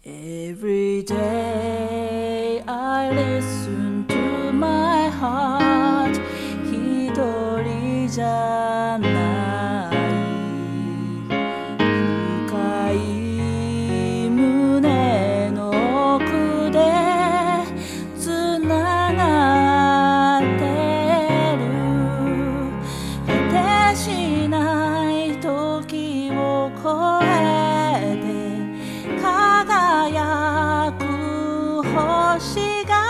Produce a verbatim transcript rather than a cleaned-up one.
Every day I listen to my heart 一人じゃない深い胸の奥でつながってる果てしない時を越えて輝く星が